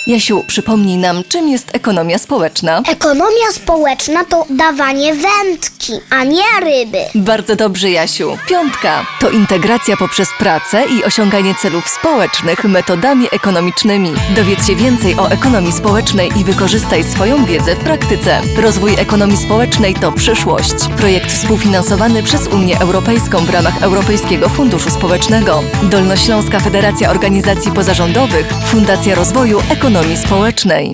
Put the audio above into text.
Jasiu, przypomnij nam, czym jest ekonomia społeczna? Ekonomia społeczna to dawanie wędki, a nie ryby. Bardzo dobrze, Jasiu. 5. To integracja poprzez pracę i osiąganie celów społecznych metodami ekonomicznymi. Dowiedz się więcej o ekonomii społecznej i wykorzystaj swoją wiedzę w praktyce. Rozwój ekonomii społecznej to przyszłość. Projekt współfinansowany przez Unię Europejską w ramach Europejskiego Funduszu Społecznego. Dolnośląska Federacja Organizacji Pozarządowych, Fundacja Rozwoju Ekonomii Społecznej.